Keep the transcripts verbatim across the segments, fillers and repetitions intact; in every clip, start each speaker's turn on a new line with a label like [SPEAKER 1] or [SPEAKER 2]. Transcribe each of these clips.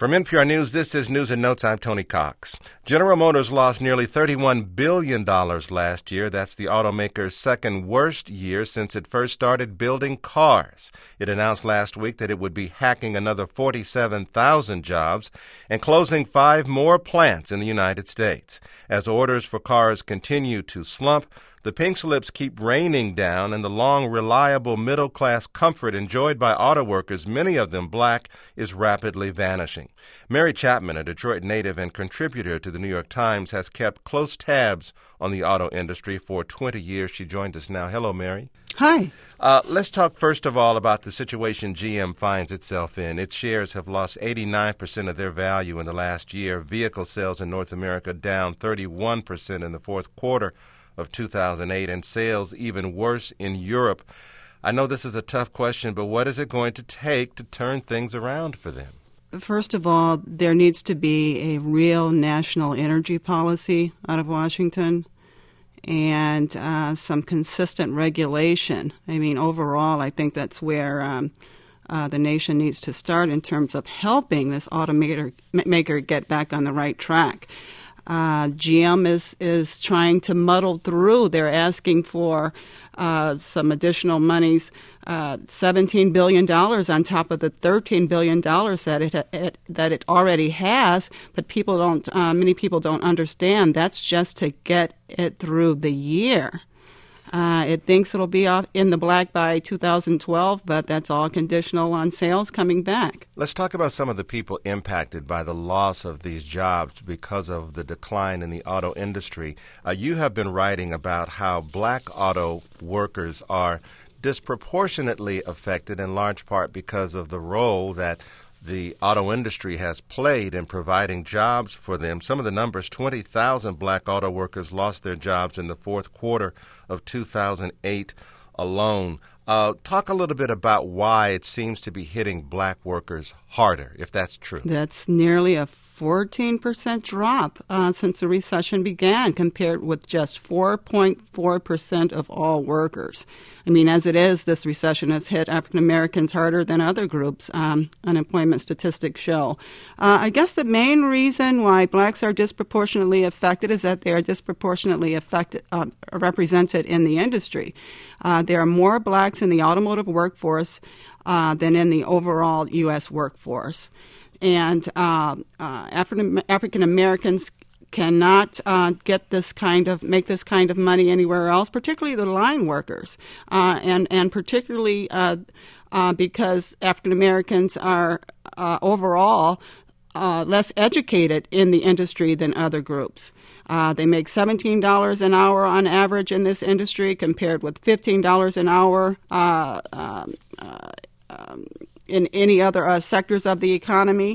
[SPEAKER 1] From N P R News, this is News and Notes. I'm Tony Cox. General Motors lost nearly thirty-one billion dollars last year. That's the automaker's second worst year since it first started building cars. It announced last week that it would be hacking another forty-seven thousand jobs and closing five more plants in the United States. As orders for cars continue to slump, the pink slips keep raining down, and the long, reliable middle-class comfort enjoyed by auto workers, many of them black, is rapidly vanishing. Mary Chapman, a Detroit native and contributor to the New York Times, has kept close tabs on the auto industry for twenty years. She joins us now. Hello, Mary.
[SPEAKER 2] Hi.
[SPEAKER 1] Uh, let's talk first of all about the situation G M finds itself in. Its shares have lost eighty-nine percent of their value in the last year. Vehicle sales in North America down thirty-one percent in the fourth quarter of two thousand eight, and sales even worse in Europe. I know this is a tough question, but what is it going to take to turn things around for them?
[SPEAKER 2] First of all, there needs to be a real national energy policy out of Washington and uh, some consistent regulation. I mean, overall, I think that's where um, uh, the nation needs to start in terms of helping this automaker maker get back on the right track. Uh, G M is, is trying to muddle through. They're asking for uh, some additional monies, uh, seventeen billion dollars on top of the thirteen billion dollars that it, it that it already has. But people don't. Uh, many people don't understand that's just to get it through the year. Uh, it thinks it'll be off in the black by two thousand twelve, but that's all conditional on sales coming back.
[SPEAKER 1] Let's talk about some of the people impacted by the loss of these jobs because of the decline in the auto industry. Uh, you have been writing about how black auto workers are disproportionately affected in large part because of the role that the auto industry has played in providing jobs for them. Some of the numbers, twenty thousand black auto workers lost their jobs in the fourth quarter of two thousand eight alone. Uh, talk a little bit about why it seems to be hitting black workers harder, if that's true.
[SPEAKER 2] That's nearly a fourteen percent drop uh, since the recession began, compared with just four point four percent of all workers. I mean, as it is, this recession has hit African Americans harder than other groups, um, unemployment statistics show. Uh, I guess the main reason why blacks are disproportionately affected is that they are disproportionately affected, uh, represented in the industry. Uh, there are more blacks in the automotive workforce uh, than in the overall U S workforce. And uh, uh, African African Americans cannot uh, get this kind of make this kind of money anywhere else, particularly the line workers, uh, and and particularly uh, uh, because African Americans are uh, overall uh, less educated in the industry than other groups. Uh, they make seventeen dollars an hour on average in this industry, compared with fifteen dollars an hour uh, um, uh, um, in any other uh, sectors of the economy.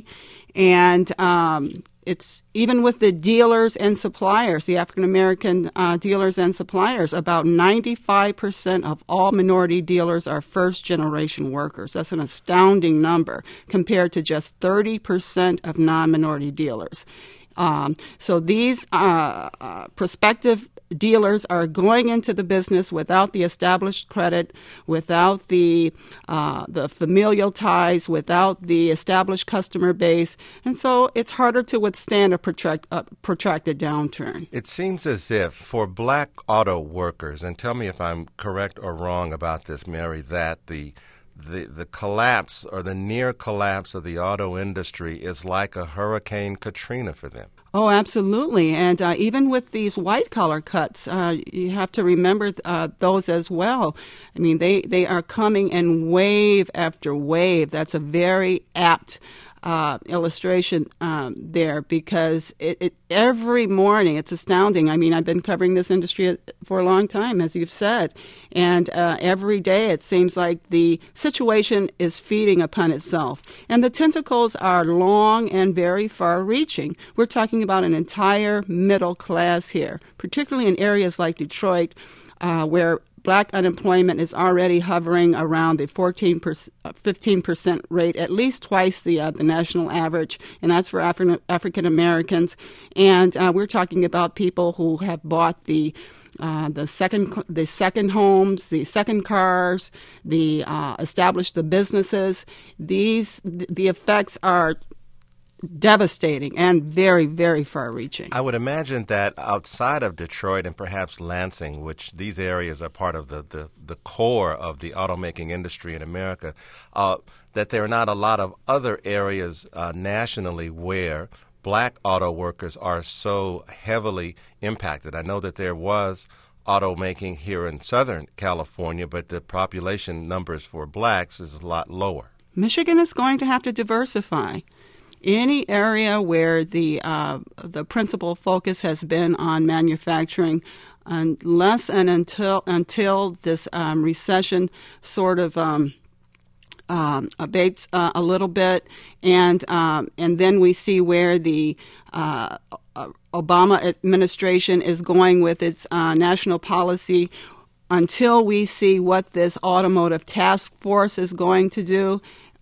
[SPEAKER 2] And um, it's even with the dealers and suppliers, the African-American uh, dealers and suppliers, about ninety-five percent of all minority dealers are first-generation workers. That's an astounding number compared to just thirty percent of non-minority dealers. Um, so these uh, uh, prospective dealers are going into the business without the established credit, without the uh, the familial ties, without the established customer base, and so it's harder to withstand a, protract, a protracted downturn.
[SPEAKER 1] It seems as if for black auto workers, and tell me if I'm correct or wrong about this, Mary, that the The, the collapse or the near collapse of the auto industry is like a Hurricane Katrina for them.
[SPEAKER 2] Oh, absolutely. And uh, even with these white-collar cuts, uh, you have to remember uh, those as well. I mean, they, they are coming in wave after wave. That's a very apt Uh, illustration um, there, because it, it every morning, it's astounding. I mean, I've been covering this industry for a long time, as you've said, and uh, every day it seems like the situation is feeding upon itself. And the tentacles are long and very far-reaching. We're talking about an entire middle class here, particularly in areas like Detroit, uh, where black unemployment is already hovering around the fourteen percent, fifteen percent rate, at least twice the uh, the national average, and that's for Afri- African Americans. And uh, we're talking about people who have bought the uh, the second the second homes, the second cars, the uh, established the businesses. These the effects are devastating and very, very far-reaching.
[SPEAKER 1] I would imagine that outside of Detroit and perhaps Lansing, which these areas are part of the, the, the core of the automaking industry in America, uh, that there are not a lot of other areas uh, nationally where black auto workers are so heavily impacted. I know that there was automaking here in Southern California, but the population numbers for blacks is a lot lower.
[SPEAKER 2] Michigan is going to have to diversify. Any area where the uh, the principal focus has been on manufacturing, unless and until until this um, recession sort of um, um, abates uh, a little bit, and um, and then we see where the uh, Obama administration is going with its uh, national policy. Until we see what this automotive task force is going to do,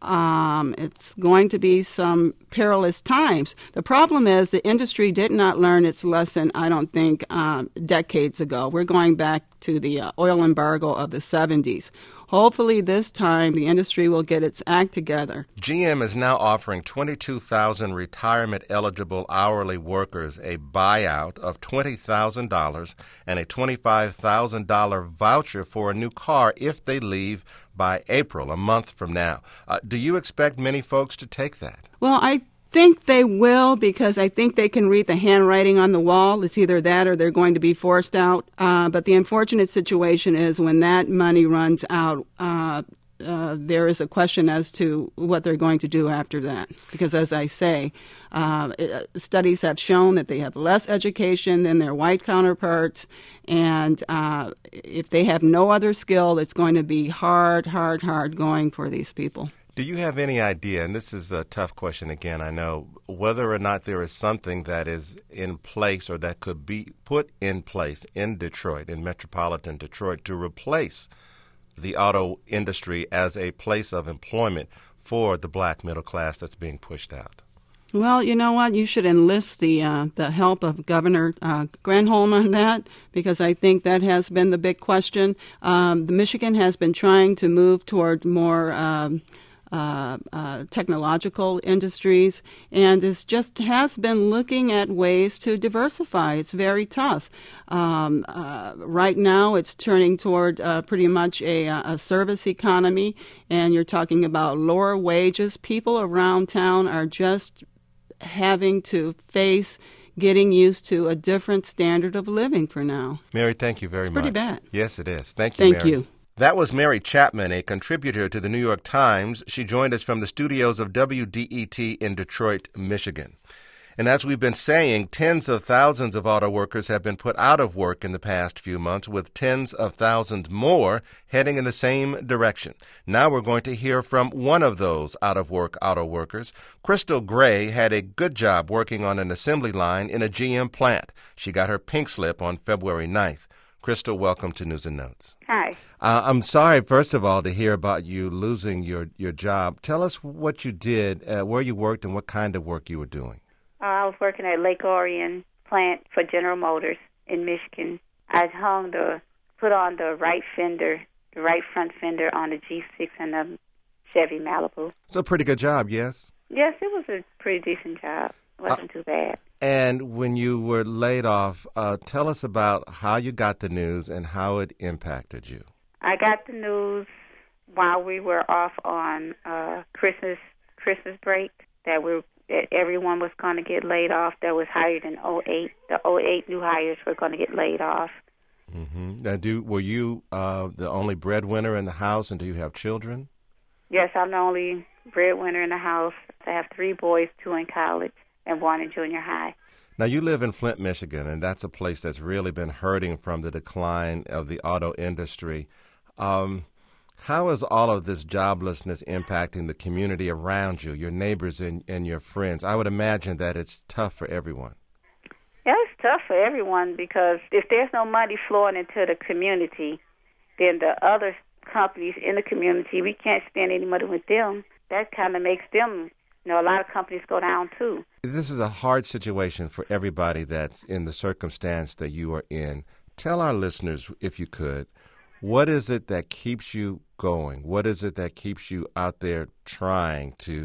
[SPEAKER 2] Um, it's going to be some perilous times. The problem is the industry did not learn its lesson, I don't think, um, decades ago. We're going back to the uh, oil embargo of the seventies. Hopefully this time the industry will get its act together.
[SPEAKER 1] G M is now offering twenty-two thousand retirement-eligible hourly workers a buyout of twenty thousand dollars and a twenty-five thousand dollars voucher for a new car if they leave by April, a month from now. Uh, do you expect many folks to take that?
[SPEAKER 2] Well, I think they will, because I think they can read the handwriting on the wall. It's either that or they're going to be forced out. Uh, but the unfortunate situation is when that money runs out, uh, uh, there is a question as to what they're going to do after that. Because as I say, uh, studies have shown that they have less education than their white counterparts. And uh, if they have no other skill, it's going to be hard, hard, hard going for these people.
[SPEAKER 1] Do you have any idea, and this is a tough question again, I know, whether or not there is something that is in place or that could be put in place in Detroit, in metropolitan Detroit, to replace the auto industry as a place of employment for the black middle class that's being pushed out?
[SPEAKER 2] Well, you know what? You should enlist the uh, the help of Governor uh, Granholm on that, because I think that has been the big question. Um, the Michigan has been trying to move toward more Um, Uh, uh, technological industries, and is just has been looking at ways to diversify. It's very tough. Um, uh, right now, it's turning toward uh, pretty much a, a service economy, and you're talking about lower wages. People around town are just having to face getting used to a different standard of living for now.
[SPEAKER 1] Mary, thank you very
[SPEAKER 2] it's
[SPEAKER 1] much.
[SPEAKER 2] Pretty bad.
[SPEAKER 1] Yes, it is. Thank you,
[SPEAKER 2] Thank
[SPEAKER 1] Mary.
[SPEAKER 2] you.
[SPEAKER 1] That was Mary Chapman, a contributor to the New York Times. She joined us from the studios of W D E T in Detroit, Michigan. And as we've been saying, tens of thousands of auto workers have been put out of work in the past few months, with tens of thousands more heading in the same direction. Now we're going to hear from one of those out-of-work auto workers. Crystal Gray had a good job working on an assembly line in a G M plant. She got her pink slip on February ninth. Crystal, welcome to News and Notes.
[SPEAKER 3] Hi.
[SPEAKER 1] Uh, I'm sorry, first of all, to hear about you losing your, your job. Tell us what you did, uh, where you worked, and what kind of work you were doing.
[SPEAKER 3] Uh, I was working at Lake Orion plant for General Motors in Michigan. I hung the, put on the right fender, the right front fender on the G six and the Chevy Malibu.
[SPEAKER 1] It's a pretty good job, yes?
[SPEAKER 3] Yes, it was a pretty decent job. It wasn't uh, too bad.
[SPEAKER 1] And when you were laid off, uh, tell us about how you got the news and how it impacted you.
[SPEAKER 3] I got the news while we were off on uh, Christmas Christmas break that we that everyone was going to get laid off. That was hired in oh eight. The oh eight new hires were going to get laid off.
[SPEAKER 1] Mm-hmm. Now, do were you uh, the only breadwinner in the house, and do you have children?
[SPEAKER 3] Yes, I'm the only breadwinner in the house. I have three boys, two in college and one in junior high.
[SPEAKER 1] Now, you live in Flint, Michigan, and that's a place that's really been hurting from the decline of the auto industry. Um, how is all of this joblessness impacting the community around you, your neighbors and, and your friends? I would imagine that it's tough for everyone.
[SPEAKER 3] Yeah, it's tough for everyone because if there's no money flowing into the community, then the other companies in the community, we can't spend any money with them. That kind of makes them, you know, a lot of companies go down too.
[SPEAKER 1] This is a hard situation for everybody that's in the circumstance that you are in. Tell our listeners, if you could, what is it that keeps you going? What is it that keeps you out there trying to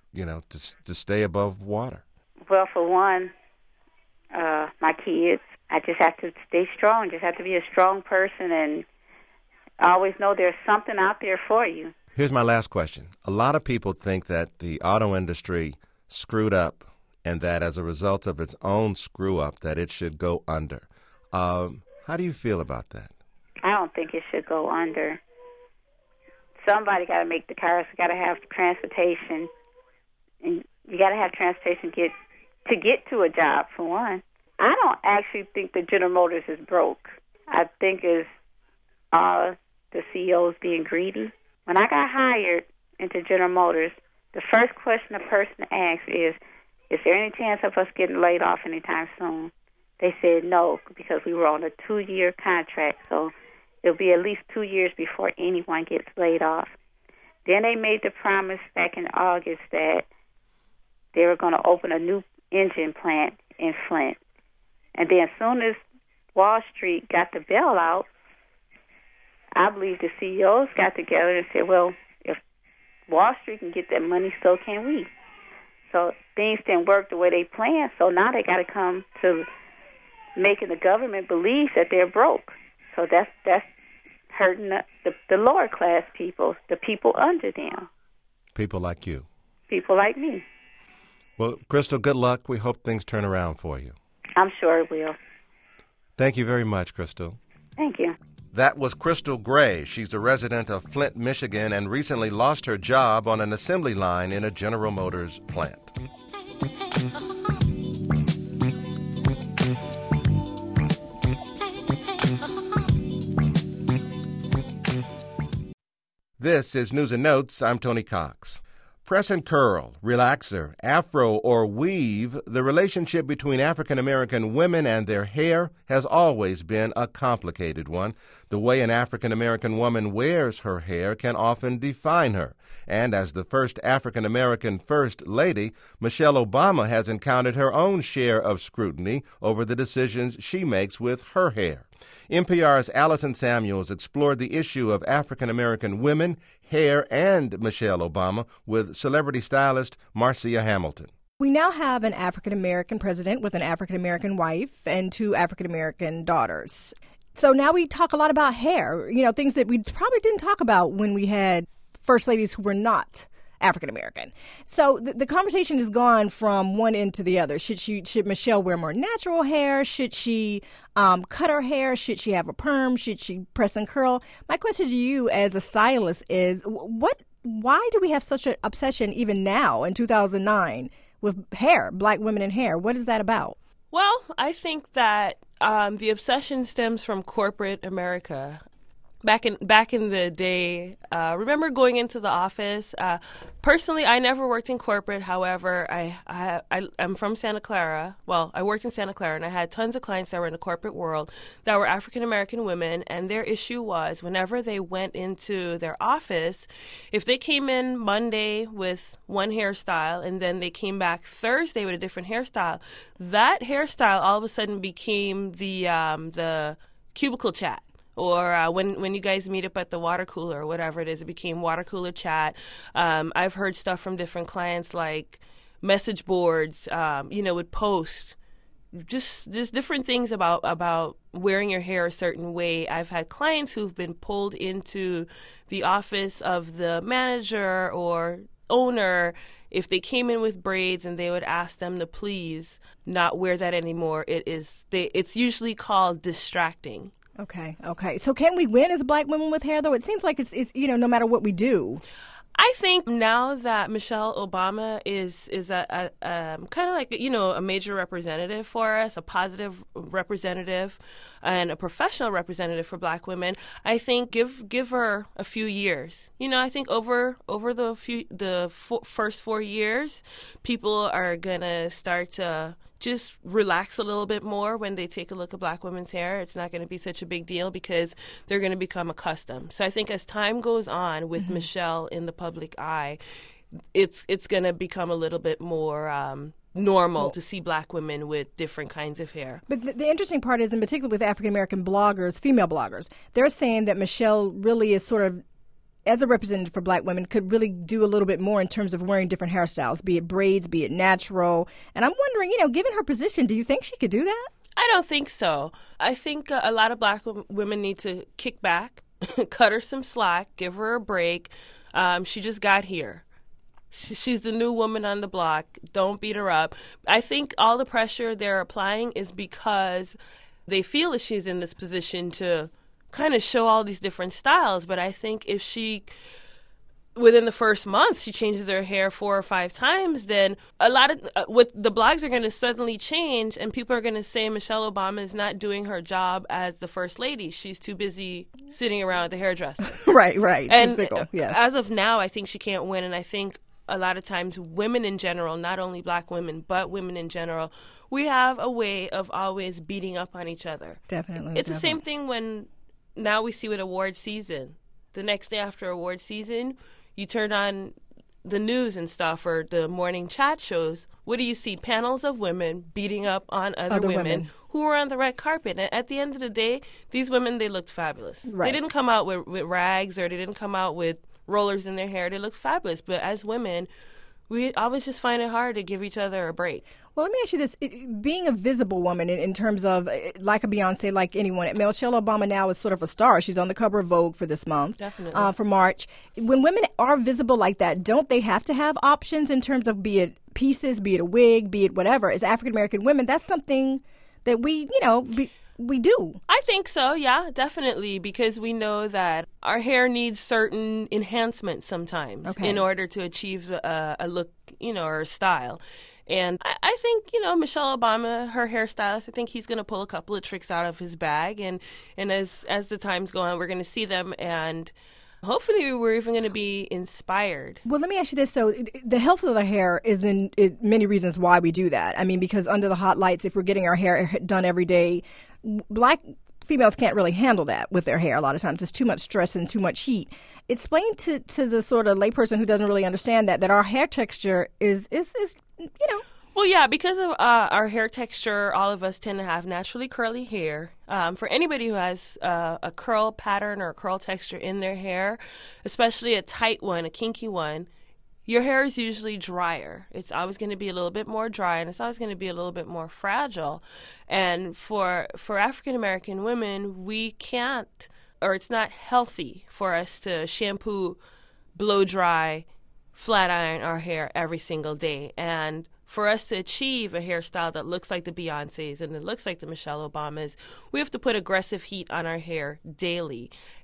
[SPEAKER 1] you know, to to stay above water?
[SPEAKER 3] Well, for one, uh, my kids. I just have to stay strong. Just have to be a strong person and always know there's something out there for you.
[SPEAKER 1] Here's my last question. A lot of people think that the auto industry screwed up and that as a result of its own screw-up that it should go under. Um, how do you feel about that?
[SPEAKER 3] I don't think it should go under. Somebody got to make the cars. Got to have transportation. And you got to have transportation get to get to a job, for one. I don't actually think that General Motors is broke. I think it's all the C E Os being greedy. When I got hired into General Motors, the first question a person asks is, is there any chance of us getting laid off anytime soon? They said no, because we were on a two-year contract, so it'll be at least two years before anyone gets laid off. Then they made the promise back in August that they were going to open a new engine plant in Flint. And then as soon as Wall Street got the bailout, I believe the C E Os got together and said, well, if Wall Street can get that money, so can we. So things didn't work the way they planned, so now they got to come to making the government believe that they're broke. So that's that's hurting the, the, the lower class people, the people under them.
[SPEAKER 1] People like you.
[SPEAKER 3] People like me.
[SPEAKER 1] Well, Crystal, good luck. We hope things turn around for you.
[SPEAKER 3] I'm sure it will.
[SPEAKER 1] Thank you very much, Crystal.
[SPEAKER 3] Thank you.
[SPEAKER 1] That was Crystal Gray. She's a resident of Flint, Michigan, and recently lost her job on an assembly line in a General Motors plant. This is News and Notes. I'm Tony Cox. Press and curl, relaxer, afro, or weave, the relationship between African American women and their hair has always been a complicated one. The way an African American woman wears her hair can often define her. And as the first African American First Lady, Michelle Obama has encountered her own share of scrutiny over the decisions she makes with her hair. N P R's Allison Samuels explored the issue of African American women, hair, and Michelle Obama with celebrity stylist Marcia Hamilton.
[SPEAKER 4] We now have an African American president with an African American wife and two African American daughters. So now we talk a lot about hair, you know, things that we probably didn't talk about when we had first ladies who were not African American. So the, the conversation has gone from one end to the other. Should she, should Michelle wear more natural hair? Should she um, cut her hair? Should she have a perm? Should she press and curl? My question to you as a stylist is, what? Why do we have such an obsession even now in two thousand nine with hair, black women and hair? What is that about?
[SPEAKER 5] Well, I think that um, the obsession stems from corporate America. Back in back in the day, uh, remember going into the office? Uh, personally, I never worked in corporate. However, I, I, I, I'm from Santa Clara. Well, I worked in Santa Clara, and I had tons of clients that were in the corporate world that were African-American women, and their issue was whenever they went into their office, if they came in Monday with one hairstyle and then they came back Thursday with a different hairstyle, that hairstyle all of a sudden became the um, the cubicle chat. Or uh, when when you guys meet up at the water cooler or whatever it is, it became water cooler chat. Um, I've heard stuff from different clients like message boards, um, you know, would post just just different things about about wearing your hair a certain way. I've had clients who've been pulled into the office of the manager or owner if they came in with braids and they would ask them to please not wear that anymore. It is they, it's usually called distracting.
[SPEAKER 4] Okay, okay. So can we win as black women with hair, though? It seems like it's, it's you know, no matter what we do.
[SPEAKER 5] I think now that Michelle Obama is is a, a um, kind of like, you know, a major representative for us, a positive representative and a professional representative for black women, I think give give her a few years. You know, I think over over the few the f- first four years, people are going to start to just relax a little bit more when they take a look at black women's hair. It's not going to be such a big deal because they're going to become accustomed. So I think as time goes on with mm-hmm. Michelle in the public eye, it's it's going to become a little bit more um, normal well, to see black women with different kinds of hair.
[SPEAKER 4] But the, the interesting part is, in particular with African-American bloggers, female bloggers, they're saying that Michelle really is sort of as a representative for black women, could really do a little bit more in terms of wearing different hairstyles, be it braids, be it natural. And I'm wondering, you know, given her position, do you think she could do that?
[SPEAKER 5] I don't think so. I think uh, a lot of black w- women need to kick back, cut her some slack, give her a break. Um, she just got here. She, she's the new woman on the block. Don't beat her up. I think all the pressure they're applying is because they feel that she's in this position to kind of show all these different styles. But I think if she, within the first month, she changes her hair four or five times, then a lot of uh, what the blogs are going to suddenly change, and people are going to say Michelle Obama is not doing her job as the first lady. She's too busy sitting around at the hairdresser.
[SPEAKER 4] right, right.
[SPEAKER 5] And
[SPEAKER 4] Typical, yes.
[SPEAKER 5] As of now, I think she can't win, and I think a lot of times women in general, not only black women, but women in general, we have a way of always beating up on each other.
[SPEAKER 4] Definitely.
[SPEAKER 5] It's
[SPEAKER 4] definitely.
[SPEAKER 5] the same thing when now we see with award season. The next day after award season, you turn on the news and stuff or the morning chat shows. What do you see? Panels of women beating up on other,
[SPEAKER 4] Other
[SPEAKER 5] women,
[SPEAKER 4] women.
[SPEAKER 5] who were on the red carpet. And at the end of the day, these women, they looked fabulous.
[SPEAKER 4] Right.
[SPEAKER 5] They didn't come out with, with rags or they didn't come out with rollers in their hair. They looked fabulous. But as women, we always just find it hard to give each other a break.
[SPEAKER 4] Well, let me ask you this. It, being a visible woman in, in terms of, like a Beyonce, like anyone, Michelle Obama now is sort of a star. She's on the cover of Vogue for this month.
[SPEAKER 5] Definitely.
[SPEAKER 4] Uh, for March. When women are visible like that, don't they have to have options in terms of, be it pieces, be it a wig, be it whatever? As African-American women, that's something that we, you know, be, we do.
[SPEAKER 5] I think so, yeah, definitely, because we know that our hair needs certain enhancements sometimes
[SPEAKER 4] Okay.
[SPEAKER 5] in order to achieve a, a look, you know, or a style. And I, I think, you know, Michelle Obama, her hairstylist, I think he's going to pull a couple of tricks out of his bag. And, and as, as the times go on, we're going to see them. And hopefully we're even going to be inspired.
[SPEAKER 4] Well, let me ask you this, though. The health of the hair is in it, many reasons why we do that. I mean, because under the hot lights, if we're getting our hair done every day, black females can't really handle that with their hair a lot of times. It's too much stress and too much heat. Explain to, to the sort of layperson who doesn't really understand that, that our hair texture is, is, is you know.
[SPEAKER 5] Well, yeah, because of uh, our hair texture, all of us tend to have naturally curly hair. Um, for anybody who has uh, a curl pattern or a curl texture in their hair, especially a tight one, a kinky one, your hair is usually drier. It's always going to be a little bit more dry, and it's always going to be a little bit more fragile. And for for African American women, we can't, or it's not healthy for us to shampoo, blow dry, flat iron our hair every single day. And for us to achieve a hairstyle that looks like the Beyoncés and that looks like the Michelle Obamas, we have to put aggressive heat on our hair daily.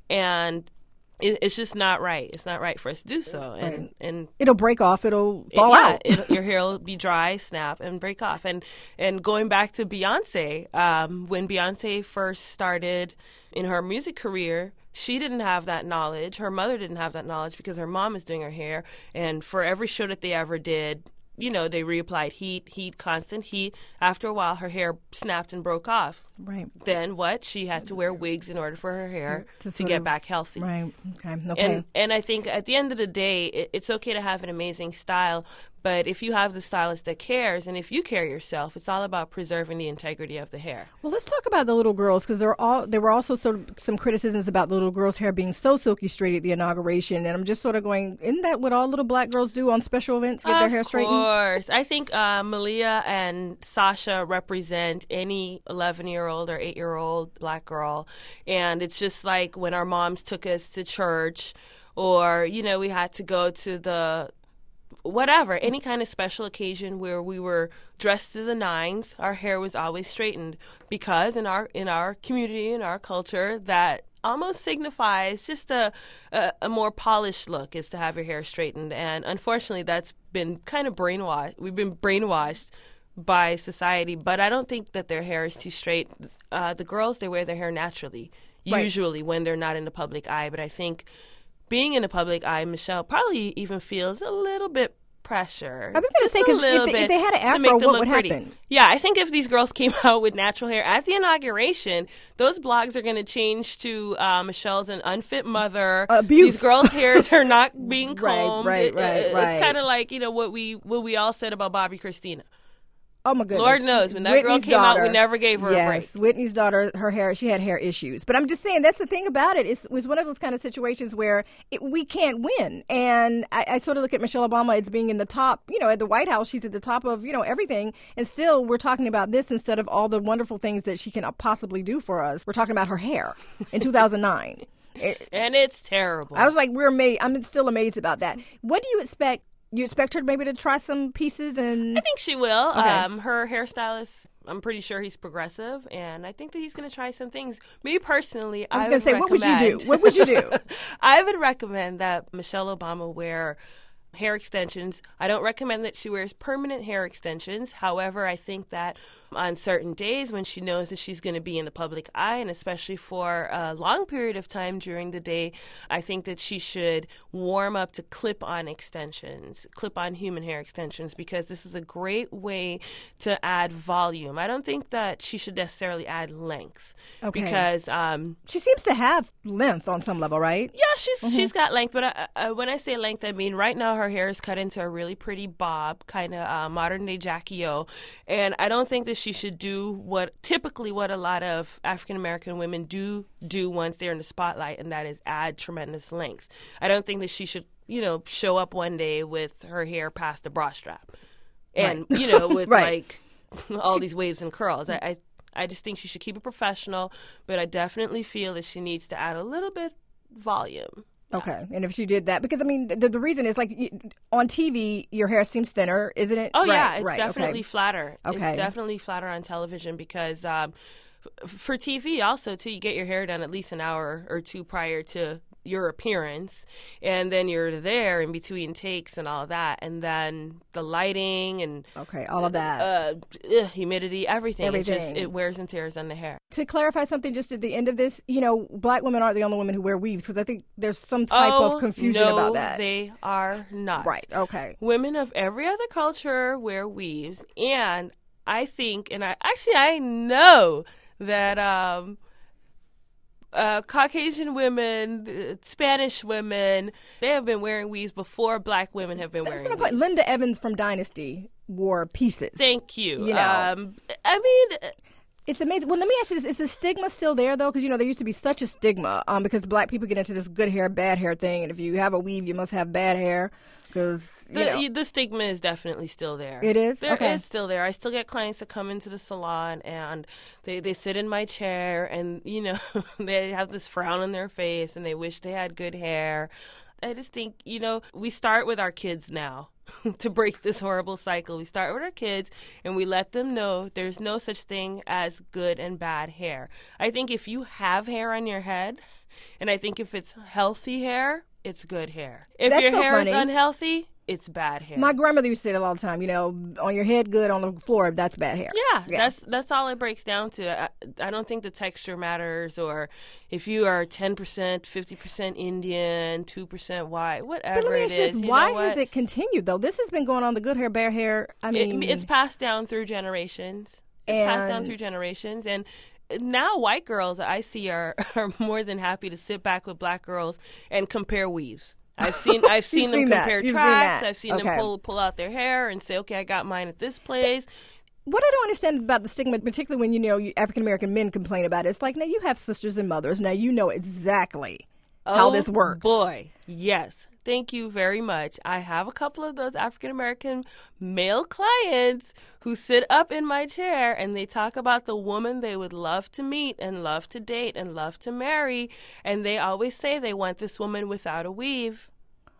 [SPEAKER 5] And it, it's just not right. It's not right for us to do so. And
[SPEAKER 4] Right.
[SPEAKER 5] and
[SPEAKER 4] It'll break off. It'll fall
[SPEAKER 5] yeah,
[SPEAKER 4] out.
[SPEAKER 5] it, your hair will be dry, snap, and break off. And and going back to Beyonce, um, when Beyonce first started in her music career, she didn't have that knowledge. Her mother didn't have that knowledge because her mom is doing her hair. And for every show that they ever did, you know, they reapplied heat, heat, constant heat. After a while, her hair snapped and broke off.
[SPEAKER 4] Right.
[SPEAKER 5] Then what? She had to wear wigs in order for her hair
[SPEAKER 4] To
[SPEAKER 5] to,
[SPEAKER 4] sort
[SPEAKER 5] get
[SPEAKER 4] of-
[SPEAKER 5] back healthy.
[SPEAKER 4] Right. Okay. Okay.
[SPEAKER 5] And and I think at the end of the day, it, it's okay to have an amazing style, but if you have the stylist that cares, and if you care yourself, it's all about preserving the integrity of the hair.
[SPEAKER 4] Well, let's talk about the little girls, because there, all, there were also sort of some criticisms about the little girls' hair being so silky straight at the inauguration. And I'm just sort of going, isn't that what all little black girls do on special events, get their hair straightened?
[SPEAKER 5] Of course. I think uh, Malia and Sasha represent any eleven-year-old or eight-year-old black girl. And it's just like when our moms took us to church, or, you know, we had to go to the whatever, any kind of special occasion where we were dressed to the nines, our hair was always straightened, because in our in our community, in our culture, that almost signifies just a, a a more polished look, is to have your hair straightened. And unfortunately, that's been kind of brainwashed. We've been brainwashed by society, but I don't think that their hair is too straight. Uh, the girls, they wear their hair naturally,
[SPEAKER 4] Right.
[SPEAKER 5] usually when they're not in the public eye. But I think being in the public eye, Michelle probably even feels a little bit pressure.
[SPEAKER 4] I was going to
[SPEAKER 5] Just
[SPEAKER 4] say,
[SPEAKER 5] a
[SPEAKER 4] because
[SPEAKER 5] little
[SPEAKER 4] if, they- if
[SPEAKER 5] bit
[SPEAKER 4] they had an
[SPEAKER 5] to make
[SPEAKER 4] afro,
[SPEAKER 5] them
[SPEAKER 4] what
[SPEAKER 5] look
[SPEAKER 4] would
[SPEAKER 5] pretty.
[SPEAKER 4] happen?
[SPEAKER 5] Yeah, I think if these girls came out with natural hair at the inauguration, those blogs are going to change to uh, Michelle's an unfit mother.
[SPEAKER 4] Abuse.
[SPEAKER 5] These girls' hairs are not being
[SPEAKER 4] Right,
[SPEAKER 5] combed.
[SPEAKER 4] right,
[SPEAKER 5] It-
[SPEAKER 4] right,
[SPEAKER 5] it-
[SPEAKER 4] right.
[SPEAKER 5] It's kind of like, you know, what we what we all said about Bobby Christina.
[SPEAKER 4] Oh, my goodness.
[SPEAKER 5] Lord knows, when that
[SPEAKER 4] Whitney's
[SPEAKER 5] girl came
[SPEAKER 4] daughter,
[SPEAKER 5] out, we never gave her
[SPEAKER 4] yes,
[SPEAKER 5] a break.
[SPEAKER 4] Whitney's daughter, her hair, she had hair issues. But I'm just saying, that's the thing about it. It's, it was one of those kind of situations where it, we can't win. And I, I sort of look at Michelle Obama as being in the top, you know, at the White House. She's at the top of, you know, everything. And still, we're talking about this instead of all the wonderful things that she can possibly do for us. We're talking about her hair in two thousand nine. It,
[SPEAKER 5] and it's terrible.
[SPEAKER 4] I was like, we're amazed. I'm still amazed about that. What do you expect? You expect her maybe to try some pieces? And
[SPEAKER 5] I think she will.
[SPEAKER 4] Okay.
[SPEAKER 5] Um, her hairstylist, I'm pretty sure he's progressive, and I think that he's going to try some things. Me personally,
[SPEAKER 4] I was
[SPEAKER 5] I
[SPEAKER 4] going to say,
[SPEAKER 5] would
[SPEAKER 4] what would you do?
[SPEAKER 5] recommend-
[SPEAKER 4] What would you do?
[SPEAKER 5] I would recommend that Michelle Obama wear hair extensions. I don't recommend that she wears permanent hair extensions. However, I think that on certain days when she knows that she's going to be in the public eye, and especially for a long period of time during the day, I think that she should warm up to clip-on extensions, clip-on human hair extensions, because this is a great way to add volume. I don't think that she should necessarily add length.
[SPEAKER 4] Okay.
[SPEAKER 5] Because um,
[SPEAKER 4] she seems to have length on some level, right?
[SPEAKER 5] yeah, she's she's got length, but I, I, when I say length, I mean right now her hair is cut into a really pretty bob, kind of uh, modern day Jackie O, and I don't think that she should do what typically what a lot of African American women do do once they're in the spotlight, and that is add tremendous length. I don't think that she should, you know, show up one day with her hair past the bra strap, and
[SPEAKER 4] Right.
[SPEAKER 5] you know, with
[SPEAKER 4] Right.
[SPEAKER 5] like all these waves and curls. I, I I just think she should keep it professional, but I definitely feel that she needs to add a little bit volume.
[SPEAKER 4] Okay, and if she did that, because I mean, the, the reason is like y- on T V, your hair seems thinner, isn't it?
[SPEAKER 5] Oh
[SPEAKER 4] right,
[SPEAKER 5] yeah, it's
[SPEAKER 4] right,
[SPEAKER 5] definitely
[SPEAKER 4] okay.
[SPEAKER 5] flatter.
[SPEAKER 4] Okay.
[SPEAKER 5] It's definitely flatter on television because um, f- for T V also too, you get your hair done at least an hour or two prior to your appearance, and then you're there in between takes and all of that, and then the lighting and
[SPEAKER 4] Okay, all of that.
[SPEAKER 5] uh, ugh, humidity, everything. It just
[SPEAKER 4] Everything.
[SPEAKER 5] it wears and tears on the hair.
[SPEAKER 4] To clarify something, just at the end of this, you know, black women aren't the only women who wear weaves, because I think there's some type
[SPEAKER 5] oh,
[SPEAKER 4] of confusion
[SPEAKER 5] no,
[SPEAKER 4] about that.
[SPEAKER 5] they are not.
[SPEAKER 4] Right. Okay.
[SPEAKER 5] Women of every other culture wear weaves, and I think, and I actually I know that um, uh, Caucasian women, uh, Spanish women, they have been wearing weaves before black women have been
[SPEAKER 4] That's
[SPEAKER 5] wearing
[SPEAKER 4] what I'm put-
[SPEAKER 5] weaves.
[SPEAKER 4] Linda Evans from Dynasty wore pieces.
[SPEAKER 5] Thank you.
[SPEAKER 4] You know.
[SPEAKER 5] um, I mean,
[SPEAKER 4] It's amazing. Well, let me ask you this: is the stigma still there though? Because you know there used to be such a stigma, um, because black people get into this good hair, bad hair thing, and if you have a weave, you must have bad hair. Because you
[SPEAKER 5] the,
[SPEAKER 4] know,
[SPEAKER 5] the stigma is definitely still there.
[SPEAKER 4] It is?
[SPEAKER 5] There
[SPEAKER 4] Okay.
[SPEAKER 5] is still there. I still get clients that come into the salon and they, they sit in my chair and, you know, they have this frown on their face and they wish they had good hair. I just think, you know, we start with our kids now to break this horrible cycle. We start with our kids and we let them know there's no such thing as good and bad hair. I think if you have hair on your head, and I think if it's healthy hair, it's good hair. If
[SPEAKER 4] That's
[SPEAKER 5] your
[SPEAKER 4] so
[SPEAKER 5] hair
[SPEAKER 4] funny.
[SPEAKER 5] is unhealthy, it's bad hair.
[SPEAKER 4] my grandmother used to say it all the time. You know, on your head, good; on the floor, that's bad hair.
[SPEAKER 5] Yeah, that's that's all it breaks down to. I, I don't think the texture matters, or if you are ten percent, fifty percent Indian, two percent white, whatever
[SPEAKER 4] But let me
[SPEAKER 5] it
[SPEAKER 4] ask you
[SPEAKER 5] is.
[SPEAKER 4] this:
[SPEAKER 5] you
[SPEAKER 4] why
[SPEAKER 5] know
[SPEAKER 4] has
[SPEAKER 5] what?
[SPEAKER 4] it continued though? This has been going on. The good hair, bad hair. I mean,
[SPEAKER 5] It, it's passed down through generations. It's passed down
[SPEAKER 4] And-
[SPEAKER 5] through generations, and now white girls I see are are more than happy to sit back with black girls and compare weaves. I've seen I've seen
[SPEAKER 4] You've
[SPEAKER 5] them
[SPEAKER 4] seen that.
[SPEAKER 5] compare
[SPEAKER 4] You've seen
[SPEAKER 5] tracks.
[SPEAKER 4] that.
[SPEAKER 5] I've seen
[SPEAKER 4] Okay.
[SPEAKER 5] them pull pull out their hair and say, okay, I got mine at this place.
[SPEAKER 4] What I don't understand about the stigma, particularly when you know African American men complain about it, it's like now you have sisters and mothers. Now you know exactly how
[SPEAKER 5] Oh,
[SPEAKER 4] this works.
[SPEAKER 5] Boy, yes. Thank you very much. I have a couple of those African American male clients who sit up in my chair and they talk about the woman they would love to meet and love to date and love to marry. And they always say they want this woman without a weave.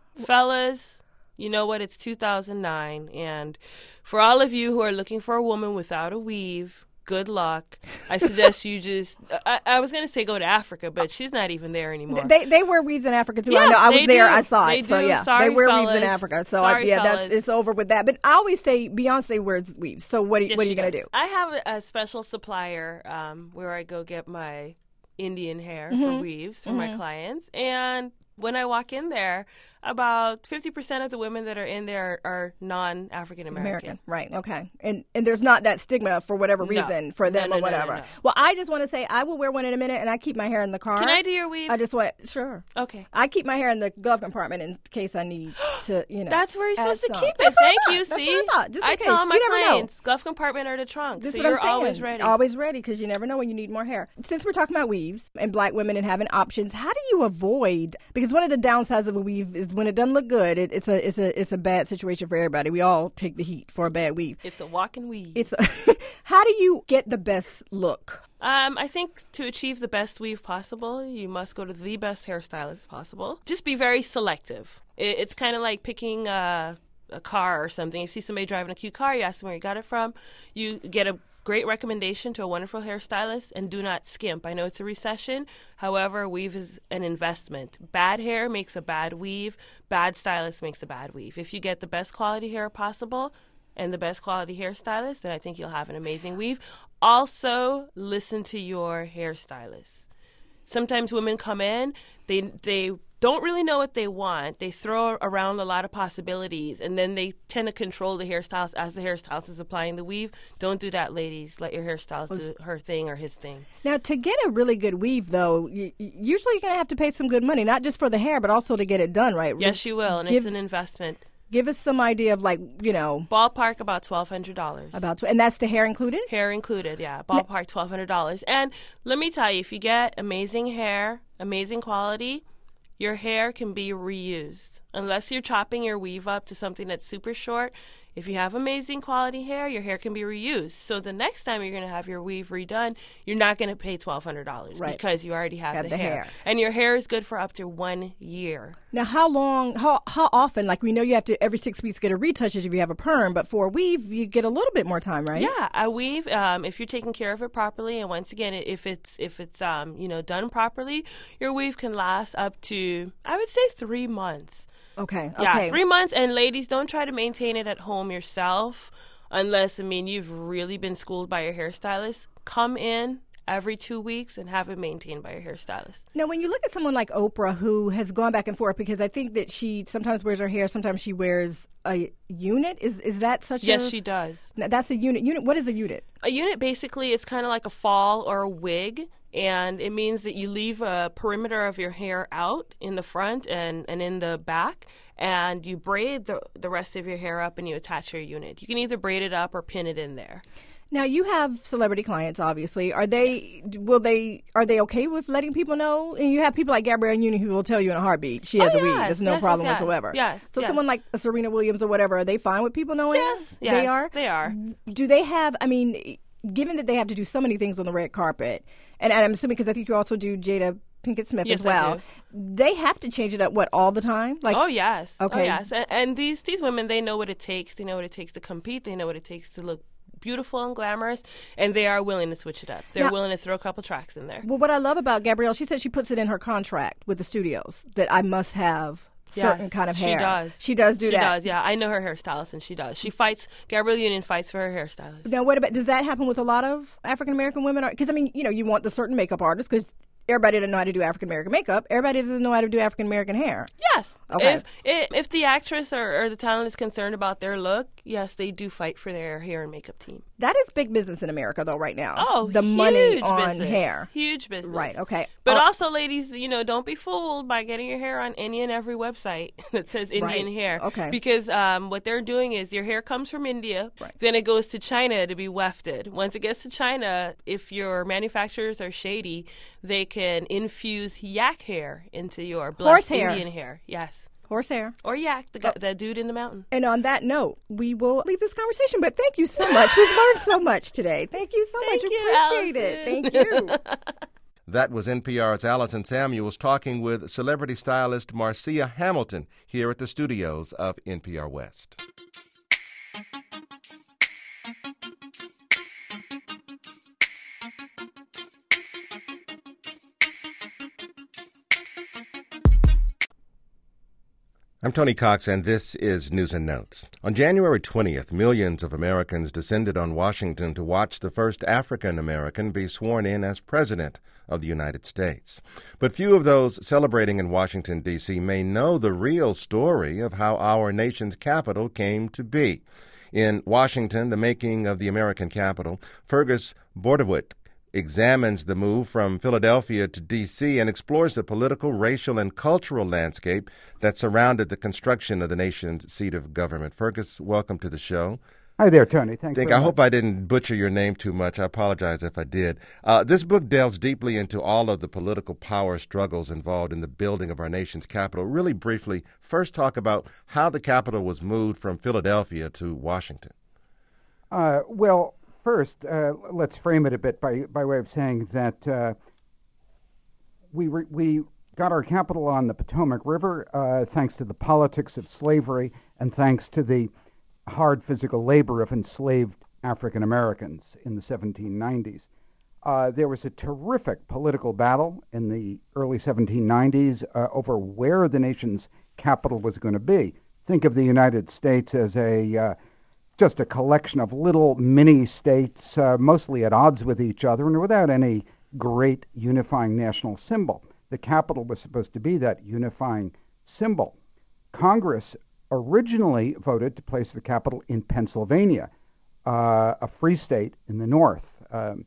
[SPEAKER 5] Fellas, you know what? It's two thousand nine. And for all of you who are looking for a woman without a weave, good luck. I suggest you just, I, I was going to say go to Africa, but she's not even there anymore.
[SPEAKER 4] They they wear weaves in Africa too.
[SPEAKER 5] Yeah,
[SPEAKER 4] I know. I was
[SPEAKER 5] they
[SPEAKER 4] there.
[SPEAKER 5] do.
[SPEAKER 4] I saw
[SPEAKER 5] They
[SPEAKER 4] it. So
[SPEAKER 5] do.
[SPEAKER 4] yeah,
[SPEAKER 5] Sorry,
[SPEAKER 4] they wear weaves in
[SPEAKER 5] fellas.
[SPEAKER 4] Africa. So I,
[SPEAKER 5] Sorry,
[SPEAKER 4] yeah, that's
[SPEAKER 5] fellas.
[SPEAKER 4] it's over with that. But I always say Beyonce wears weaves. So what are,
[SPEAKER 5] Yes,
[SPEAKER 4] what are
[SPEAKER 5] she
[SPEAKER 4] you gonna
[SPEAKER 5] does.
[SPEAKER 4] do?
[SPEAKER 5] I have a, a special supplier um, where I go get my Indian hair
[SPEAKER 4] Mm-hmm.
[SPEAKER 5] for weaves for my clients, and when I walk in there, about fifty percent of the women that are in there are, are non-African American.
[SPEAKER 4] American, right? Okay, and and there's not that stigma for whatever
[SPEAKER 5] No.
[SPEAKER 4] reason for them
[SPEAKER 5] No, no,
[SPEAKER 4] or whatever.
[SPEAKER 5] no, no, no.
[SPEAKER 4] Well, I just want to say I will wear one in a minute, and I keep my hair in the car.
[SPEAKER 5] Can I do your weave?
[SPEAKER 4] I just want sure.
[SPEAKER 5] Okay.
[SPEAKER 4] I keep my hair in the glove compartment in case I need to, you know.
[SPEAKER 5] That's where you're
[SPEAKER 4] add
[SPEAKER 5] supposed to
[SPEAKER 4] some.
[SPEAKER 5] keep it.
[SPEAKER 4] That's what I
[SPEAKER 5] Thank
[SPEAKER 4] thought.
[SPEAKER 5] you.
[SPEAKER 4] That's
[SPEAKER 5] See,
[SPEAKER 4] what I thought. Just in
[SPEAKER 5] I
[SPEAKER 4] case.
[SPEAKER 5] tell all my
[SPEAKER 4] You never know.
[SPEAKER 5] clients, glove compartment or the trunk,
[SPEAKER 4] This
[SPEAKER 5] so
[SPEAKER 4] is what
[SPEAKER 5] you're
[SPEAKER 4] I'm saying.
[SPEAKER 5] always ready.
[SPEAKER 4] Always ready, because you never know when you need more hair. Since we're talking about weaves and black women and having options, how do you avoid? Because one of the downsides of a weave is when it doesn't look good, it, it's a it's a it's a bad situation for everybody. We all take the heat for a bad weave.
[SPEAKER 5] It's a walking weave.
[SPEAKER 4] It's a, how do you get the best look?
[SPEAKER 5] Um, I think to achieve the best weave possible, you must go to the best hairstylist possible. Just be very selective. It, it's kind of like picking a, a car or something. If you see somebody driving a cute car, you ask them where you got it from. You get a great recommendation to a wonderful hairstylist, and do not skimp. I know it's a recession. However, weave is an investment. Bad hair makes a bad weave. Bad stylist makes a bad weave. If you get the best quality hair possible and the best quality hairstylist, then I think you'll have an amazing weave. Also, listen to your hairstylist. Sometimes women come in, they they don't really know what they want. They throw around a lot of possibilities, and then they tend to control the hairstylist as the hairstylist is applying the weave. Don't do that, ladies. Let your hairstylist do her thing or his thing.
[SPEAKER 4] Now, to get a really good weave, though, you, usually you're going to have to pay some good money, not just for the hair, but also to get it done right.
[SPEAKER 5] Yes, you will, and
[SPEAKER 4] Give-
[SPEAKER 5] it's an investment.
[SPEAKER 4] Give us some idea of, like, you know,
[SPEAKER 5] Ballpark about twelve hundred dollars.
[SPEAKER 4] about, and that's the hair included?
[SPEAKER 5] Hair included, yeah. Ballpark twelve hundred dollars. And let me tell you, if you get amazing hair, amazing quality, your hair can be reused. Unless you're chopping your weave up to something that's super short, if you have amazing quality hair, your hair can be reused. So the next time you're going to have your weave redone, you're not going to pay twelve hundred dollars
[SPEAKER 4] Right.
[SPEAKER 5] because you already have,
[SPEAKER 4] Have
[SPEAKER 5] the,
[SPEAKER 4] the
[SPEAKER 5] hair.
[SPEAKER 4] hair.
[SPEAKER 5] And your hair is good for up to one year.
[SPEAKER 4] Now, how long, how how often, like we know you have to every six weeks get a retouch if you have a perm, but for a weave, you get a little bit more time, right?
[SPEAKER 5] Yeah, a weave. Um, if you're taking care of it properly, and once again, if it's if it's um, you know done properly, your weave can last up to, I would say, three months.
[SPEAKER 4] Okay,
[SPEAKER 5] Yeah,
[SPEAKER 4] okay.
[SPEAKER 5] three months. And ladies, don't try to maintain it at home yourself, unless I mean you've really been schooled by your hairstylist. Come in every two weeks and have it maintained by your hairstylist.
[SPEAKER 4] Now, when you look at someone like Oprah, who has gone back and forth, because I think that she sometimes wears her hair, sometimes she wears a unit. Is is that such a...
[SPEAKER 5] Yes, she does.
[SPEAKER 4] No, that's a unit. Unit. What is a unit?
[SPEAKER 5] A unit, basically, it's kind of like a fall or a wig, and it means that you leave a perimeter of your hair out in the front and, and in the back, and you braid the, the rest of your hair up and you attach your unit. You can either braid it up or pin it in there.
[SPEAKER 4] Now, you have celebrity clients, obviously. Are they, will they, are they okay with letting people know? And you have people like Gabrielle Union who will tell you in a heartbeat she has
[SPEAKER 5] Oh,
[SPEAKER 4] a weave.
[SPEAKER 5] yes,
[SPEAKER 4] There's no
[SPEAKER 5] yes,
[SPEAKER 4] problem
[SPEAKER 5] yes, yes.
[SPEAKER 4] whatsoever.
[SPEAKER 5] Yes,
[SPEAKER 4] So
[SPEAKER 5] yes.
[SPEAKER 4] someone like Serena Williams or whatever, are they fine with people knowing?
[SPEAKER 5] Yes, yes,
[SPEAKER 4] They are?
[SPEAKER 5] they are.
[SPEAKER 4] Do they have, I mean, given that they have to do so many things on the red carpet, and, and I'm assuming because I think you also do Jada Pinkett Smith
[SPEAKER 5] Yes,
[SPEAKER 4] as
[SPEAKER 5] I
[SPEAKER 4] well,
[SPEAKER 5] do.
[SPEAKER 4] they have to change it up, what, all the time? Like,
[SPEAKER 5] Oh yes.
[SPEAKER 4] Okay.
[SPEAKER 5] Oh yes. And, and these these women, they know what it takes. They know what it takes to compete. They know what it takes to look beautiful and glamorous, and they are willing to switch it up. They're
[SPEAKER 4] Now-
[SPEAKER 5] willing to throw a couple tracks in there.
[SPEAKER 4] Well, what I love about Gabrielle, she said she puts it in her contract with the studios that I must have certain
[SPEAKER 5] Yes,
[SPEAKER 4] kind of
[SPEAKER 5] she
[SPEAKER 4] hair.
[SPEAKER 5] does.
[SPEAKER 4] She does do
[SPEAKER 5] she
[SPEAKER 4] that.
[SPEAKER 5] does, yeah. I know her hairstylist, and she does. She fights. Gabrielle Union fights for her hairstylist.
[SPEAKER 4] Now, what about, does that happen with a lot of African American women? Because, I mean, you know, you want the certain makeup artist because everybody doesn't know how to do African American makeup. Everybody doesn't know how to do African American hair.
[SPEAKER 5] Yes.
[SPEAKER 4] Okay.
[SPEAKER 5] If, if if the actress or, or the talent is concerned about their look, yes, they do fight for their hair and makeup team.
[SPEAKER 4] That is big business in America, though, right now.
[SPEAKER 5] Oh,
[SPEAKER 4] the
[SPEAKER 5] huge
[SPEAKER 4] money on
[SPEAKER 5] business.
[SPEAKER 4] hair.
[SPEAKER 5] Huge business.
[SPEAKER 4] Right, okay.
[SPEAKER 5] But
[SPEAKER 4] Uh,
[SPEAKER 5] also, ladies, you know, don't be fooled by getting your hair on any and every website that says Indian
[SPEAKER 4] Right,
[SPEAKER 5] hair.
[SPEAKER 4] okay.
[SPEAKER 5] Because um, what they're doing is your hair comes from India,
[SPEAKER 4] Right.
[SPEAKER 5] then it goes to China to be wefted. Once it gets to China, if your manufacturers are shady, they can infuse yak hair into your blessed
[SPEAKER 4] Horse hair.
[SPEAKER 5] Indian hair. Yes.
[SPEAKER 4] Horsehair.
[SPEAKER 5] Or yak, the, guy, the dude in the mountain.
[SPEAKER 4] And on that note, we will leave this conversation. But thank you so much. We've learned so much today. Thank you so
[SPEAKER 5] Thank
[SPEAKER 4] much.
[SPEAKER 5] you,
[SPEAKER 4] Appreciate it. Thank you.
[SPEAKER 1] That was N P R's Allison Samuels talking with celebrity stylist Marcia Hamilton here at the studios of N P R West. I'm Tony Cox, and this is News and Notes. On January twentieth, millions of Americans descended on Washington to watch the first African American be sworn in as President of the United States. But few of those celebrating in Washington, D C may know the real story of how our nation's capital came to be. In Washington, the making of the American capital, Fergus Bordewich examines the move from Philadelphia to D C and explores the political, racial, and cultural landscape that surrounded the construction of the nation's seat of government. Fergus, welcome to the show.
[SPEAKER 6] Hi there, Tony. Thanks
[SPEAKER 1] Think,
[SPEAKER 6] very
[SPEAKER 1] I
[SPEAKER 6] much.
[SPEAKER 1] hope I didn't butcher your name too much. I apologize if I did. Uh, this book delves deeply into all of the political power struggles involved in the building of our nation's capital. Really briefly, first talk about how the capital was moved from Philadelphia to Washington.
[SPEAKER 6] Uh, well, First, uh, let's frame it a bit by, by way of saying that uh, we re- we got our capital on the Potomac River uh, thanks to the politics of slavery and thanks to the hard physical labor of enslaved African Americans in the seventeen nineties. Uh, there was a terrific political battle in the early seventeen nineties uh, over where the nation's capital was going to be. Think of the United States as a uh, just a collection of little mini states, uh, mostly at odds with each other and without any great unifying national symbol. The capital was supposed to be that unifying symbol. Congress originally voted to place the capital in Pennsylvania, uh, a free state in the north. Um,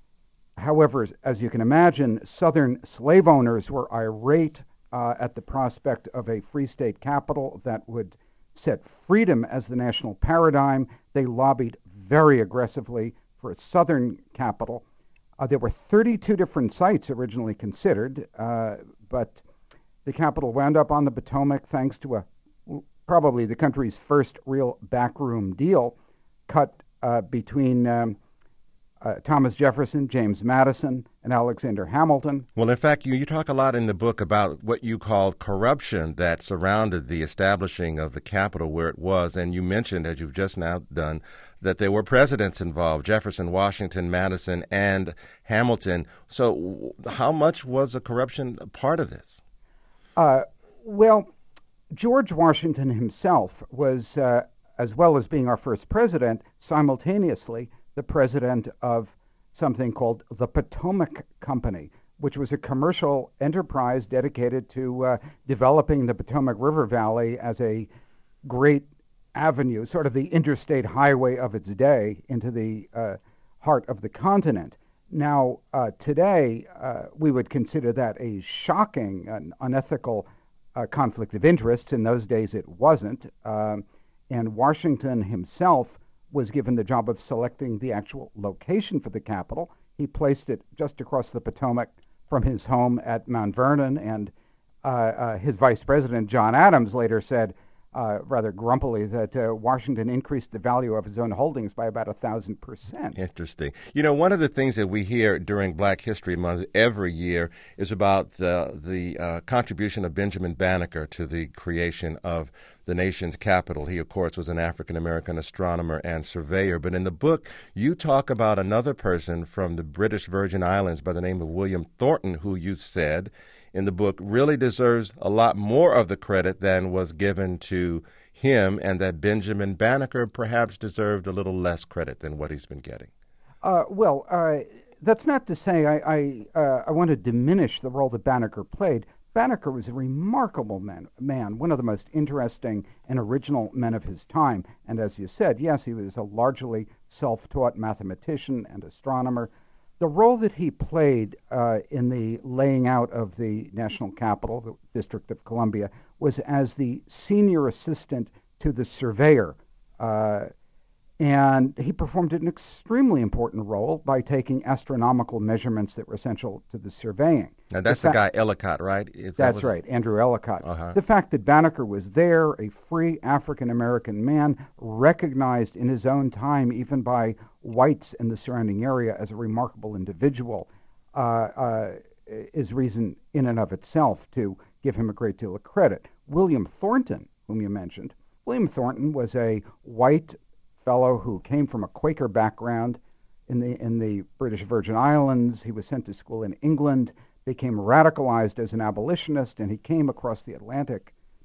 [SPEAKER 6] however, as you can imagine, Southern slave owners were irate uh, at the prospect of a free state capital that would set freedom as the national paradigm. They lobbied very aggressively for a southern capital. Uh, there were thirty-two different sites originally considered, uh, but the capital wound up on the Potomac thanks to a probably the country's first real backroom deal cut uh, between um, uh, Thomas Jefferson, James Madison, and Alexander Hamilton.
[SPEAKER 1] Well, in fact, you, you talk a lot in the book about what you call corruption that surrounded the establishing of the capital where it was. And you mentioned, as you've just now done, that there were presidents involved, Jefferson, Washington, Madison, and Hamilton. So how much was the corruption part of this?
[SPEAKER 6] Uh, well, George Washington himself was, uh, as well as being our first president, simultaneously the president of something called the Potomac Company, which was a commercial enterprise dedicated to uh, developing the Potomac River Valley as a great avenue, sort of the interstate highway of its day into the uh, heart of the continent. Now, uh, today, uh, we would consider that a shocking and unethical uh, conflict of interests. In those days, it wasn't. Um, and Washington himself was given the job of selecting the actual location for the capital. He placed it just across the Potomac from his home at Mount Vernon, and uh, uh, his vice president, John Adams, later said, uh, rather grumpily, that uh, Washington increased the value of his own holdings by about a thousand percent.
[SPEAKER 1] Interesting. You know, one of the things that we hear during Black History Month every year is about uh, the uh, contribution of Benjamin Banneker to the creation of the nation's capital. He, of course, was an African-American astronomer and surveyor. But in the book, you talk about another person from the British Virgin Islands by the name of William Thornton, who you said in the book really deserves a lot more of the credit than was given to him, and that Benjamin Banneker perhaps deserved a little less credit than what he's been getting.
[SPEAKER 6] Uh, well, uh, that's not to say I, I, uh, I want to diminish the role that Banneker played. Banneker was a remarkable man, man, one of the most interesting and original men of his time. And as you said, yes, he was a largely self-taught mathematician and astronomer. The role that he played uh, in the laying out of the national capital, the District of Columbia, was as the senior assistant to the surveyor. Uh, and he performed an extremely important role by taking astronomical measurements that were essential to the surveying.
[SPEAKER 1] Now, that's the, fa- the guy Ellicott, right? Is
[SPEAKER 6] that's
[SPEAKER 1] that
[SPEAKER 6] right, Andrew Ellicott.
[SPEAKER 1] Uh-huh.
[SPEAKER 6] The fact that Banneker was there, a free African-American man, recognized in his own time, even by whites in the surrounding area, as a remarkable individual, uh, uh, is reason in and of itself to give him a great deal of credit. William Thornton, whom you mentioned, William Thornton was a white fellow who came from a Quaker background in the in the British Virgin Islands. He was sent to school in England, became radicalized as an abolitionist, and he came across the Atlantic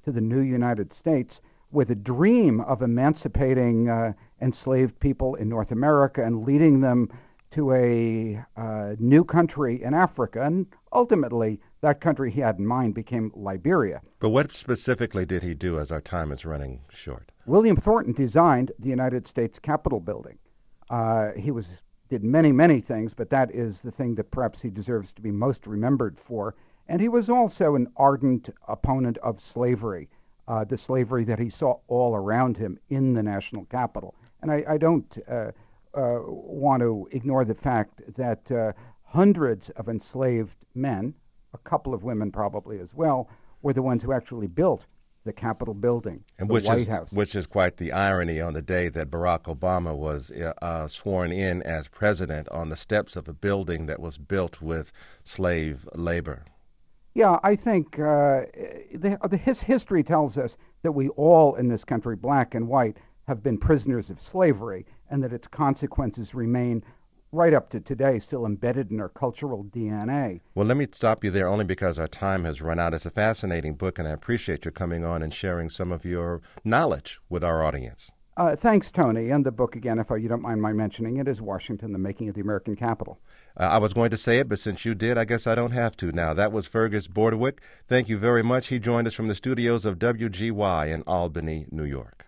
[SPEAKER 6] to the new United States with a dream of emancipating uh, enslaved people in North America and leading them to a uh, new country in Africa. And ultimately, that country he had in mind became Liberia.
[SPEAKER 1] But what specifically did he do, as our time is running short?
[SPEAKER 6] William Thornton designed the United States Capitol building. Uh, he was did many, many things, but that is the thing that perhaps he deserves to be most remembered for. And he was also an ardent opponent of slavery, uh, the slavery that he saw all around him in the national capital. And I, I don't uh, uh, want to ignore the fact that uh, hundreds of enslaved men, a couple of women probably as well, were the ones who actually built the Capitol building,
[SPEAKER 1] and
[SPEAKER 6] the
[SPEAKER 1] which
[SPEAKER 6] White
[SPEAKER 1] is,
[SPEAKER 6] House.
[SPEAKER 1] Which is quite the irony on the day that Barack Obama was uh, sworn in as president on the steps of a building that was built with slave labor.
[SPEAKER 6] Yeah, I think uh, the, the, his history tells us that we all in this country, black and white, have been prisoners of slavery, and that its consequences remain right up to today still embedded in our cultural D N A.
[SPEAKER 1] Well, let me stop you there only because our time has run out. It's a fascinating book, and I appreciate your coming on and sharing some of your knowledge with our audience.
[SPEAKER 6] Uh, thanks, Tony. And the book, again, if you don't mind my mentioning it, is Washington, the Making of the American Capital.
[SPEAKER 1] Uh, I was going to say it, but since you did, I guess I don't have to now. That was Fergus Bordewick. Thank you very much. He joined us from the studios of W G Y in Albany, New York.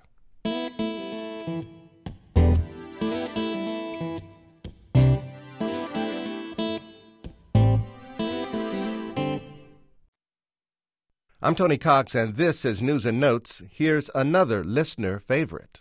[SPEAKER 1] I'm Tony Cox, and this is News and Notes. Here's another listener favorite.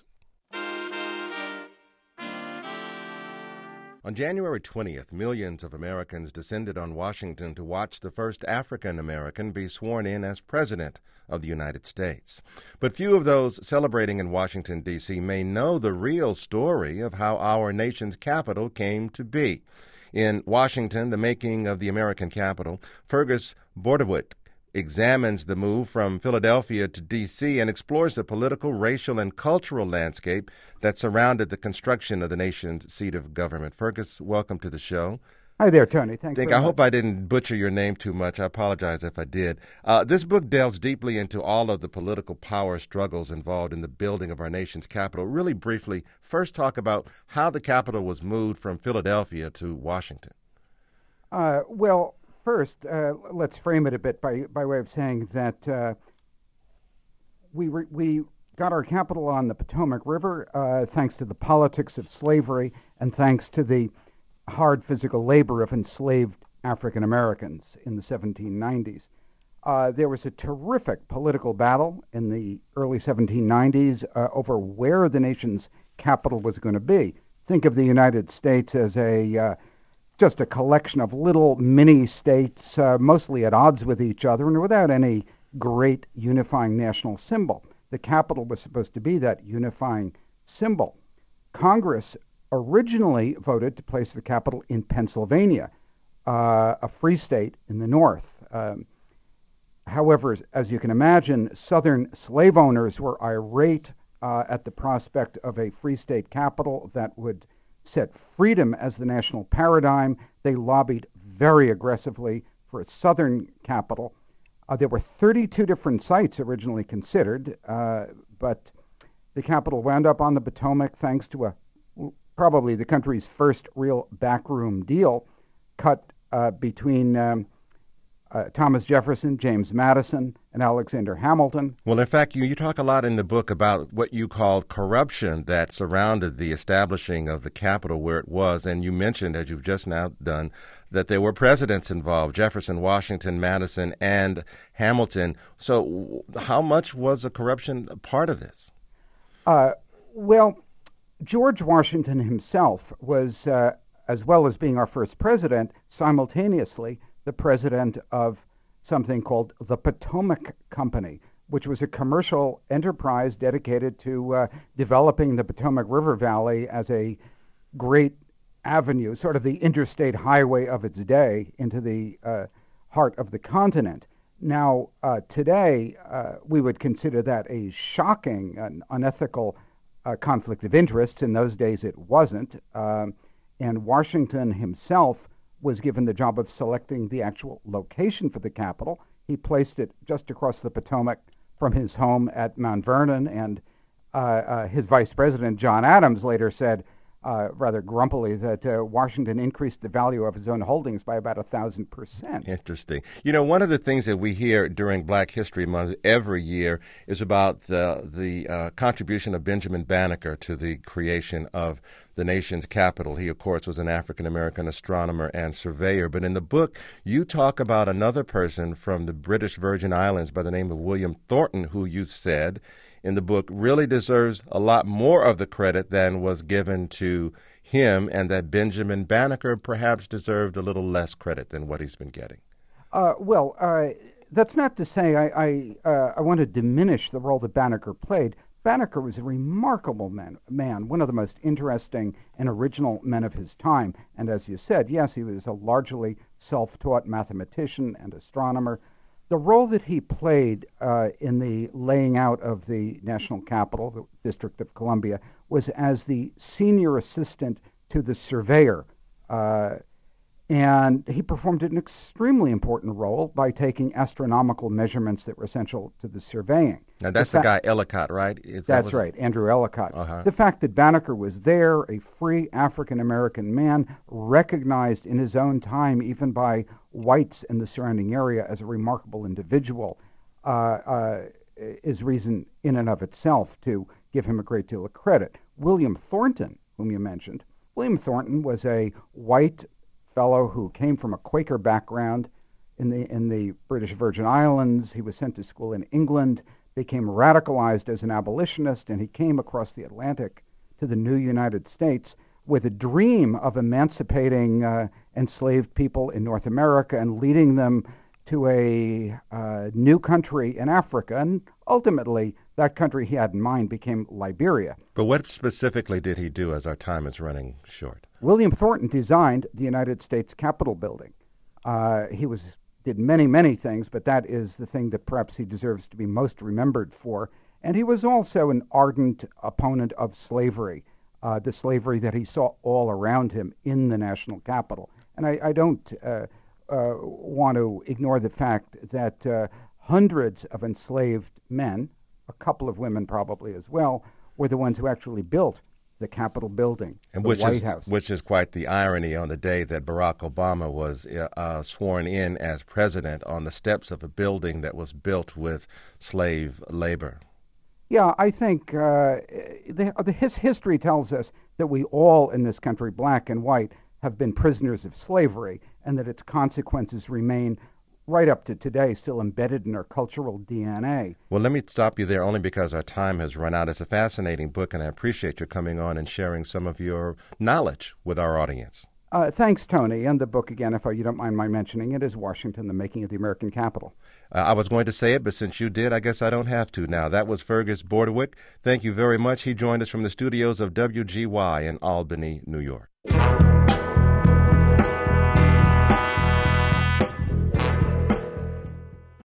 [SPEAKER 1] On January twentieth, millions of Americans descended on Washington to watch the first African American be sworn in as President of the United States. But few of those celebrating in Washington, D C may know the real story of how our nation's capital came to be. In Washington, the Making of the American Capital, Fergus Bordewick examines the move from Philadelphia to D C and explores the political, racial, and cultural landscape that surrounded the construction of the nation's seat of government. Fergus, welcome to the show.
[SPEAKER 6] Hi there, Tony. Thanks
[SPEAKER 1] Think,
[SPEAKER 6] very
[SPEAKER 1] I
[SPEAKER 6] much.
[SPEAKER 1] hope I didn't butcher your name too much. I apologize if I did. Uh, this book delves deeply into all of the political power struggles involved in the building of our nation's capital. Really briefly, first talk about how the capital was moved from Philadelphia to Washington.
[SPEAKER 6] Uh, well, First, uh, let's frame it a bit by, by way of saying that uh, we re- we got our capital on the Potomac River uh, thanks to the politics of slavery and thanks to the hard physical labor of enslaved African Americans in the seventeen nineties. Uh, there was a terrific political battle in the early seventeen nineties uh, over where the nation's capital was going to be. Think of the United States as a uh, just a collection of little mini states, uh, mostly at odds with each other and without any great unifying national symbol. The capital was supposed to be that unifying symbol. Congress originally voted to place the capital in Pennsylvania, uh, a free state in the north. Um, however, as you can imagine, Southern slave owners were irate uh, at the prospect of a free state capital that would set freedom as the national paradigm. They lobbied very aggressively for a southern capital. Uh, there were thirty-two different sites originally considered, uh, but the capital wound up on the Potomac thanks to a probably the country's first real backroom deal cut uh, between um, uh, Thomas Jefferson, James Madison, and Alexander Hamilton.
[SPEAKER 1] Well, in fact, you, you talk a lot in the book about what you called corruption that surrounded the establishing of the capital where it was, and you mentioned, as you've just now done, that there were presidents involved, Jefferson, Washington, Madison, and Hamilton. So how much was the corruption a part of this?
[SPEAKER 6] Uh, well, George Washington himself was, uh, as well as being our first president, simultaneously the president of something called the Potomac Company, which was a commercial enterprise dedicated to uh, developing the Potomac River Valley as a great avenue, sort of the interstate highway of its day into the uh, heart of the continent. Now, uh, today, uh, we would consider that a shocking and unethical uh, conflict of interests. In those days, it wasn't. Um, and Washington himself was given the job of selecting the actual location for the capital. He placed it just across the Potomac from his home at Mount Vernon. And uh, uh, his vice president, John Adams, later said, uh, rather grumpily, that uh, Washington increased the value of his own holdings by about a thousand percent.
[SPEAKER 1] Interesting. You know, one of the things that we hear during Black History Month every year is about uh, the uh, contribution of Benjamin Banneker to the creation of the nation's capital. He, of course, was an African-American astronomer and surveyor. But in the book, you talk about another person from the British Virgin Islands by the name of William Thornton, who you said in the book really deserves a lot more of the credit than was given to him, and that Benjamin Banneker perhaps deserved a little less credit than what he's been getting.
[SPEAKER 6] Uh, well, uh, that's not to say I, I, uh, I want to diminish the role that Banneker played. Banneker was a remarkable man, man, one of the most interesting and original men of his time. And as you said, yes, he was a largely self-taught mathematician and astronomer. The role that he played uh, in the laying out of the national capital, the District of Columbia, was as the senior assistant to the surveyor. Uh, and he performed an extremely important role by taking astronomical measurements that were essential to the surveying.
[SPEAKER 1] Now, that's
[SPEAKER 6] the,
[SPEAKER 1] the
[SPEAKER 6] fa-
[SPEAKER 1] guy Ellicott, right? Is
[SPEAKER 6] that's
[SPEAKER 1] that
[SPEAKER 6] right, Andrew Ellicott.
[SPEAKER 1] Uh-huh.
[SPEAKER 6] The fact that Banneker was there, a free African-American man, recognized in his own time, even by whites in the surrounding area, as a remarkable individual, uh, uh, is reason in and of itself to give him a great deal of credit. William Thornton, whom you mentioned, William Thornton was a white fellow who came from a Quaker background in the in the British Virgin Islands. He was sent to school in England, became radicalized as an abolitionist, and he came across the Atlantic to the new United States with a dream of emancipating uh, enslaved people in North America and leading them to a uh, new country in Africa. And ultimately, that country he had in mind became Liberia.
[SPEAKER 1] But what specifically did he do, as our time is running short?
[SPEAKER 6] William Thornton designed the United States Capitol building. Uh, he was did many, many things, but that is the thing that perhaps he deserves to be most remembered for. And he was also an ardent opponent of slavery, uh, the slavery that he saw all around him in the national capital. And I, I don't uh, uh, want to ignore the fact that uh, hundreds of enslaved men, a couple of women probably as well, were the ones who actually built the Capitol building,
[SPEAKER 1] and
[SPEAKER 6] the
[SPEAKER 1] which
[SPEAKER 6] White
[SPEAKER 1] is,
[SPEAKER 6] House.
[SPEAKER 1] Which is quite the irony on the day that Barack Obama was uh, sworn in as president on the steps of a building that was built with slave labor.
[SPEAKER 6] Yeah, I think uh, the, the, his history tells us that we all in this country, black and white, have been prisoners of slavery, and that its consequences remain right up to today, still embedded in our cultural D N A.
[SPEAKER 1] Well, let me stop you there only because our time has run out. It's a fascinating book, and I appreciate your coming on and sharing some of your knowledge with our audience.
[SPEAKER 6] Uh, thanks, Tony. And the book, again, if you don't mind my mentioning it, is Washington, the Making of the American Capital.
[SPEAKER 1] Uh, I was going to say it, but since you did, I guess I don't have to now. That was Fergus Bordewick. Thank you very much. He joined us from the studios of W G Y in Albany, New York.